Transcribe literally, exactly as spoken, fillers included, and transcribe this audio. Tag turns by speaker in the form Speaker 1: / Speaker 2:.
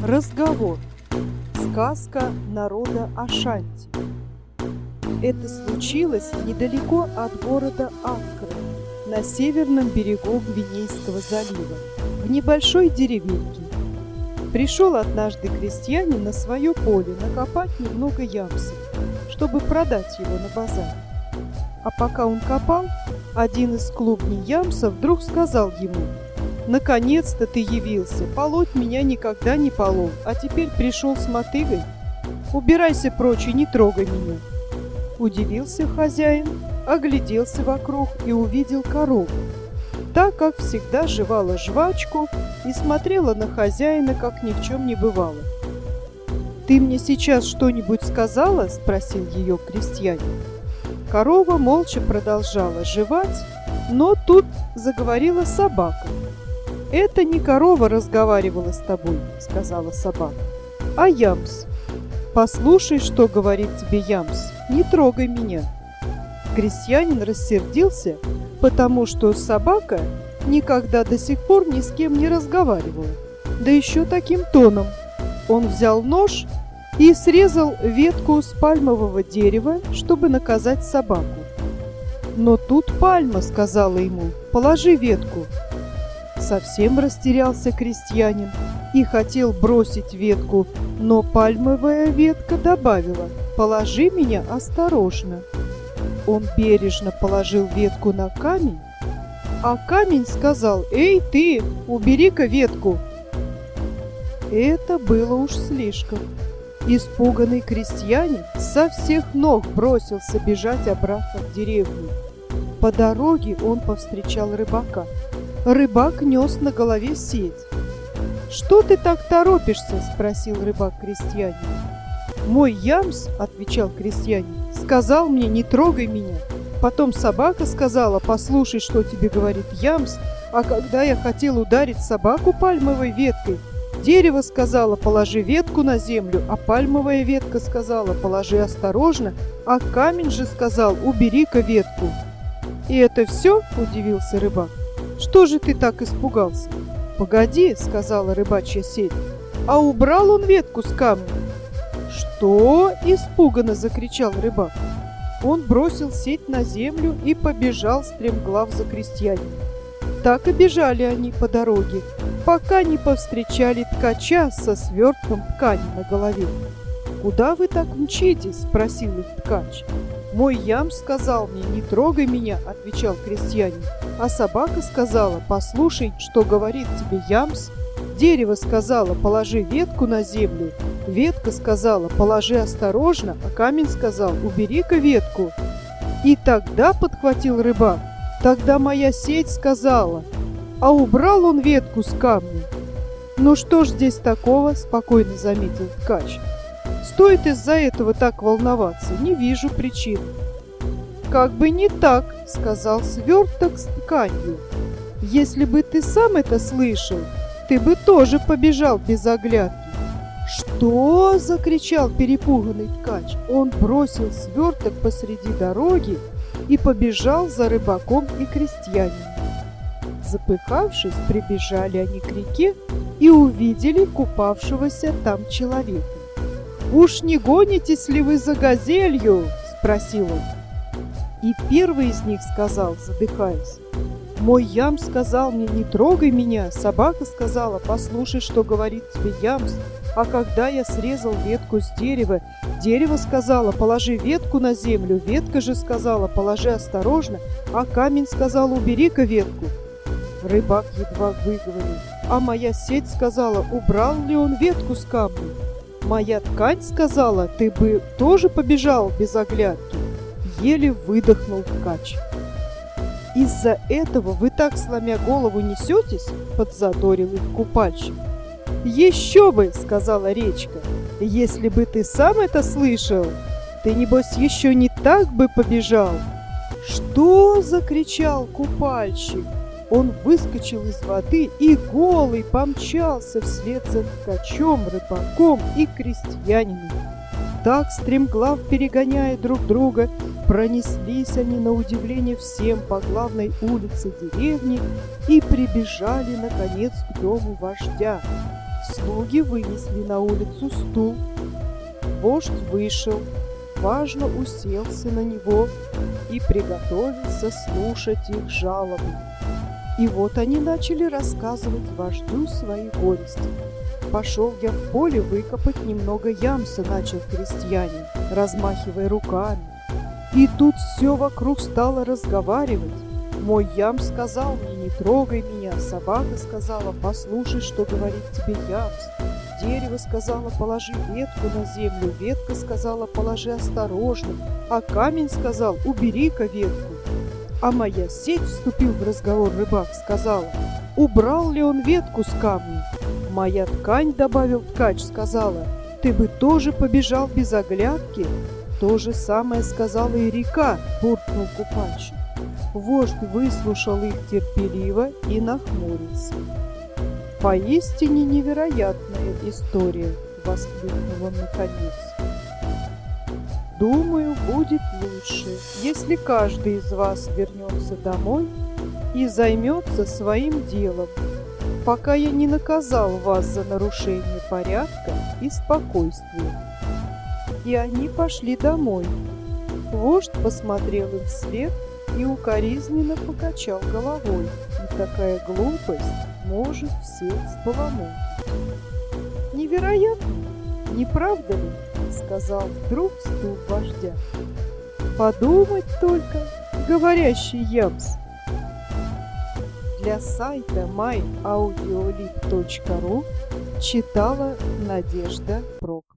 Speaker 1: Разговор. Сказка народа Ашанти. Это случилось недалеко от города Аккра, на северном берегу Гвинейского залива, в небольшой деревеньке. Пришел однажды крестьянин на свое поле накопать немного ямса, чтобы продать его на базаре. А пока он копал, один из клубней ямса вдруг сказал ему: «Наконец-то ты явился, полоть меня никогда не полол, а теперь пришел с мотыгой? Убирайся прочь и не трогай меня». Удивился хозяин, огляделся вокруг и увидел корову. Та, как всегда, жевала жвачку и смотрела на хозяина, как ни в чем не бывало. «Ты мне сейчас что-нибудь сказала?» – спросил ее крестьянин. Корова молча продолжала жевать, но тут заговорила собака. «Это не корова разговаривала с тобой», — сказала собака, — «а ямс. Послушай, что говорит тебе ямс, не трогай меня». Крестьянин рассердился, потому что собака никогда до сих пор ни с кем не разговаривала, да еще таким тоном. Он взял нож и срезал ветку с пальмового дерева, чтобы наказать собаку. Но тут пальма сказала ему: «Положи ветку». Совсем растерялся крестьянин и хотел бросить ветку, но пальмовая ветка добавила: «Положи меня осторожно». Он бережно положил ветку на камень, а камень сказал: «Эй, ты, убери-ка ветку». Это было уж слишком. Испуганный крестьянин со всех ног бросился бежать обратно в деревню. По дороге он повстречал рыбака. Рыбак нес на голове сеть. «Что ты так торопишься?» – спросил рыбак крестьянина. «Мой ямс, – отвечал крестьянин, – сказал мне: не трогай меня. Потом собака сказала: послушай, что тебе говорит ямс. А когда я хотел ударить собаку пальмовой веткой, дерево сказала: положи ветку на землю, а пальмовая ветка сказала: положи осторожно, а камень же сказал: убери-ка ветку». «И это все?» – удивился рыбак. «Что же ты так испугался?» «Погоди», — сказала рыбачья сеть, — «а убрал он ветку с камня». «Что?» — испуганно закричал рыбак. Он бросил сеть на землю и побежал стремглав за крестьянином. Так и бежали они по дороге, пока не повстречали ткача со свертком ткани на голове. «Куда вы так мчитесь?» — спросил их ткач. «Мой ямс сказал мне: не трогай меня», — отвечал крестьянин. «А собака сказала: послушай, что говорит тебе ямс. Дерево сказала: положи ветку на землю. Ветка сказала: положи осторожно, а камень сказал: убери-ка ветку». И тогда, подхватил рыбак, тогда моя сеть сказала, а убрал он ветку с камня. «Ну что ж здесь такого?» — спокойно заметил ткач. «Стоит из-за этого так волноваться? Не вижу причин». «Как бы не так», — сказал сверток с тканью. «Если бы ты сам это слышал, ты бы тоже побежал без оглядки». «Что?» — закричал перепуганный ткач. Он бросил сверток посреди дороги и побежал за рыбаком и крестьянином. Запыхавшись, прибежали они к реке и увидели купавшегося там человека. «Уж не гонитесь ли вы за газелью?» – спросил он. И первый из них сказал, задыхаясь: «Мой ямс сказал мне: не трогай меня. Собака сказала: послушай, что говорит тебе ямс. А когда я срезал ветку с дерева, дерево сказала: положи ветку на землю. Ветка же сказала: положи осторожно, а камень сказал: убери-ка ветку». Рыбак едва выговорил: «А моя сеть сказала: убрал ли он ветку с камня? Моя ткань сказала: ты бы тоже побежал без оглядки». Еле выдохнул ткач. «Из-за этого вы так, сломя голову, несетесь?» — подзадорил их купальщик. «Еще бы!» — сказала речка. «Если бы ты сам это слышал, ты, небось, еще не так бы побежал». «Что?» — закричал купальщик. Он выскочил из воды и голый помчался вслед за ткачом, рыбаком и крестьянином. Так, стремглав перегоняя друг друга, пронеслись они на удивление всем по главной улице деревни и прибежали, наконец, к дому вождя. Слуги вынесли на улицу стул. Вождь вышел, важно уселся на него и приготовился слушать их жалобы. И вот они начали рассказывать вождю свои горести. «Пошел я в поле выкопать немного ямса», — начал крестьянин, размахивая руками. И тут все вокруг стало разговаривать. Мой ям сказал мне: «Не трогай меня». Собака сказала: «Послушай, что говорит тебе ямс». Дерево сказала: «Положи ветку на землю». Ветка сказала: «Положи осторожно». А камень сказал: «Убери-ка ветку». А моя сеть, вступил в разговор рыбак, сказала: «Убрал ли он ветку с камня?» Моя ткань, добавил ткач, сказала: «Ты бы тоже побежал без оглядки». То же самое сказала и река, буркнул купач. Вождь выслушал их терпеливо и нахмурился. «Поистине невероятная история», — воскликнул он наконец. «Думаю, будет лучше, если каждый из вас вернется домой и займется своим делом, пока я не наказал вас за нарушение порядка и спокойствия». И они пошли домой. Вождь посмотрел им вслед и укоризненно покачал головой. И такая глупость может всех споломать. «Невероятно, не правда ли?» — сказал вдруг стул вождя. «Подумать только, говорящий ямс». Для сайта май аудиолиб точка ру читала Надежда Прокофьева.